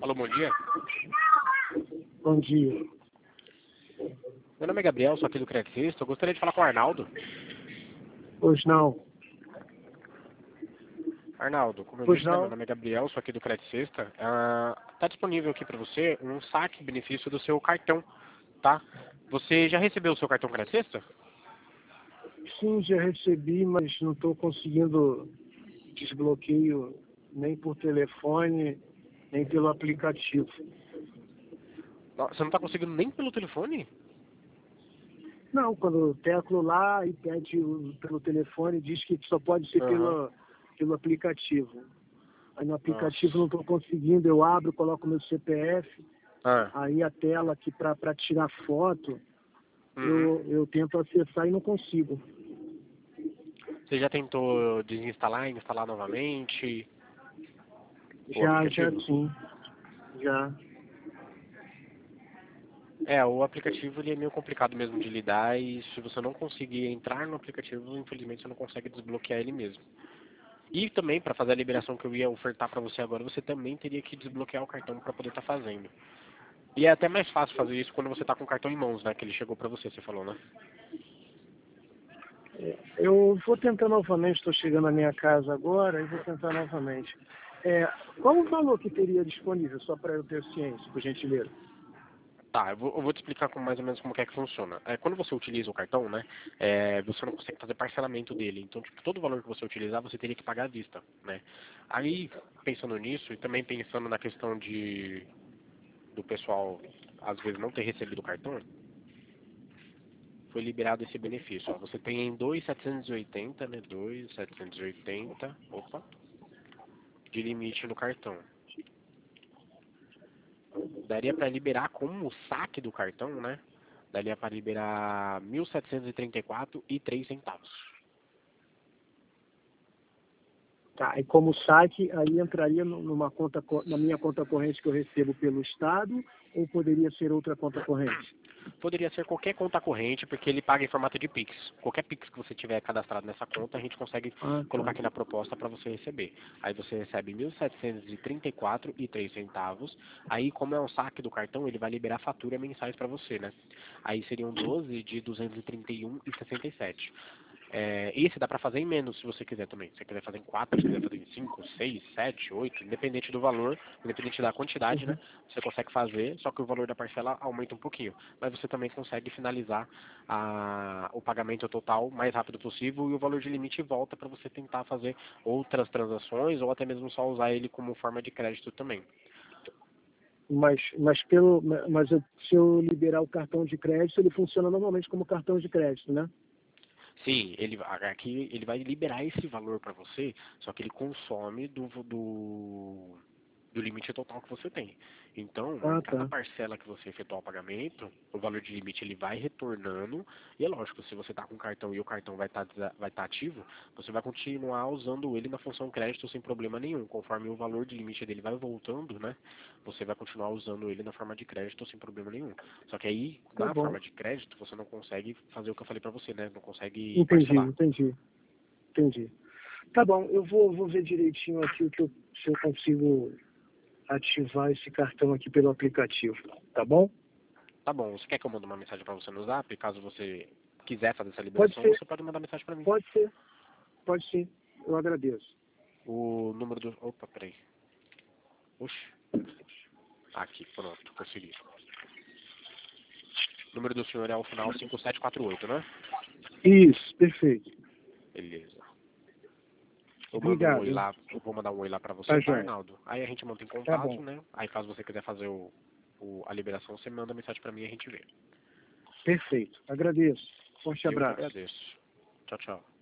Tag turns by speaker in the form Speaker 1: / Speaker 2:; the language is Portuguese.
Speaker 1: Alô, bom dia.
Speaker 2: Bom dia.
Speaker 1: Meu nome é Gabriel, sou aqui do Credicista. Eu gostaria de falar com o Arnaldo.
Speaker 2: Pois não.
Speaker 1: Arnaldo, como eu
Speaker 2: Pois
Speaker 1: disse, né, meu
Speaker 2: não.
Speaker 1: nome é Gabriel, sou aqui do Credicista. Está disponível aqui para você um saque benefício do seu cartão, tá? Você já recebeu o seu cartão Credicista?
Speaker 2: Sim, já recebi, mas não estou conseguindo desbloqueio nem por telefone, nem pelo aplicativo.
Speaker 1: Você não está conseguindo nem pelo telefone?
Speaker 2: Não, quando eu teclo lá e pede pelo telefone, diz que só pode ser
Speaker 1: Aham.
Speaker 2: pelo aplicativo. Aí no aplicativo não
Speaker 1: Nossa.
Speaker 2: estou conseguindo, eu abro, coloco meu CPF,
Speaker 1: Ah.
Speaker 2: aí a tela aqui para tirar foto,
Speaker 1: Uhum.
Speaker 2: eu tento acessar e não consigo.
Speaker 1: Você já tentou desinstalar e instalar novamente o
Speaker 2: Já
Speaker 1: aplicativo?
Speaker 2: sim, já.
Speaker 1: O aplicativo ele é meio complicado mesmo de lidar e se você não conseguir entrar no aplicativo, infelizmente você não consegue desbloquear ele mesmo. E também, para fazer a liberação que eu ia ofertar para você agora, você também teria que desbloquear o cartão para poder estar fazendo. E é até mais fácil fazer isso quando você está com o cartão em mãos, né? Que ele chegou para você, você falou, né?
Speaker 2: Eu vou tentar novamente, estou chegando à minha casa agora e vou tentar novamente. Qual o valor que teria disponível, só para eu ter ciência, por gentileza?
Speaker 1: Tá, eu vou te explicar mais ou menos como que é que funciona. Quando você utiliza o cartão, né, você não consegue fazer parcelamento dele. Então, tipo, todo o valor que você utilizar, você teria que pagar à vista, né? Aí, pensando nisso e também pensando na questão do pessoal, às vezes, não ter recebido o cartão, foi liberado esse benefício. Ó. Você tem 2.780, né, 2.780, opa, de limite no cartão. Daria para liberar como o saque do cartão, né? Daria para liberar 1.734,03 centavos.
Speaker 2: Tá, e como saque, aí entraria numa conta, na minha conta corrente que eu recebo pelo Estado, ou poderia ser outra conta corrente?
Speaker 1: Poderia ser qualquer conta corrente, porque ele paga em formato de Pix. Qualquer Pix que você tiver cadastrado nessa conta, a gente consegue
Speaker 2: Ah,
Speaker 1: colocar
Speaker 2: tá.
Speaker 1: aqui na proposta para você receber. Aí você recebe 1.734,03 centavos. Aí, como é um saque do cartão, ele vai liberar fatura mensais para você, né? Aí seriam 12 de 231,67. Esse dá para fazer em menos, se você quiser também. Se você quiser fazer em 4, se quiser fazer em 5, 6, 7, 8, independente do valor, independente da quantidade, né?
Speaker 2: Uhum.
Speaker 1: Você consegue fazer, só que o valor da parcela aumenta um pouquinho. Mas você também consegue finalizar o pagamento total o mais rápido possível e o valor de limite volta para você tentar fazer outras transações ou até mesmo só usar ele como forma de crédito também.
Speaker 2: Se eu liberar o cartão de crédito, ele funciona normalmente como cartão de crédito, né?
Speaker 1: Sim, aqui ele vai liberar esse valor para você, só que ele consome do limite total que você tem. Então, em
Speaker 2: Ah,
Speaker 1: cada
Speaker 2: tá.
Speaker 1: parcela que você efetuar o pagamento, o valor de limite ele vai retornando. E é lógico, se você está com o cartão e o cartão vai tá ativo, você vai continuar usando ele na função crédito sem problema nenhum. Conforme o valor de limite dele vai voltando, né? Você vai continuar usando ele na forma de crédito sem problema nenhum. Só que aí,
Speaker 2: Tá
Speaker 1: na
Speaker 2: bom.
Speaker 1: forma de crédito, você não consegue fazer o que eu falei para você, né? Não consegue
Speaker 2: Entendi,
Speaker 1: parcelar.
Speaker 2: entendi. Tá bom, eu vou ver direitinho aqui se eu consigo ativar esse cartão aqui pelo aplicativo, tá bom?
Speaker 1: Tá bom, você quer que eu mande uma mensagem para você no Zap? Caso você quiser fazer essa
Speaker 2: Pode
Speaker 1: liberação,
Speaker 2: ser,
Speaker 1: você pode mandar mensagem para mim.
Speaker 2: pode ser, pode sim. Eu agradeço.
Speaker 1: O número do... Opa, peraí. Oxi. Aqui, pronto, consegui. O número do senhor é o final 5748, né?
Speaker 2: Isso, perfeito.
Speaker 1: Beleza. Eu mando um
Speaker 2: Obrigado,
Speaker 1: oi
Speaker 2: hein?
Speaker 1: lá, eu vou mandar um oi lá para você,
Speaker 2: Tá
Speaker 1: tá,
Speaker 2: joia.
Speaker 1: Arnaldo? Aí a gente mantém
Speaker 2: Tá
Speaker 1: contato,
Speaker 2: bom.
Speaker 1: né? Aí caso você quiser fazer a liberação, você manda mensagem para mim e a gente vê.
Speaker 2: Perfeito. Agradeço. Forte
Speaker 1: Eu que
Speaker 2: abraço.
Speaker 1: agradeço. Tchau, tchau.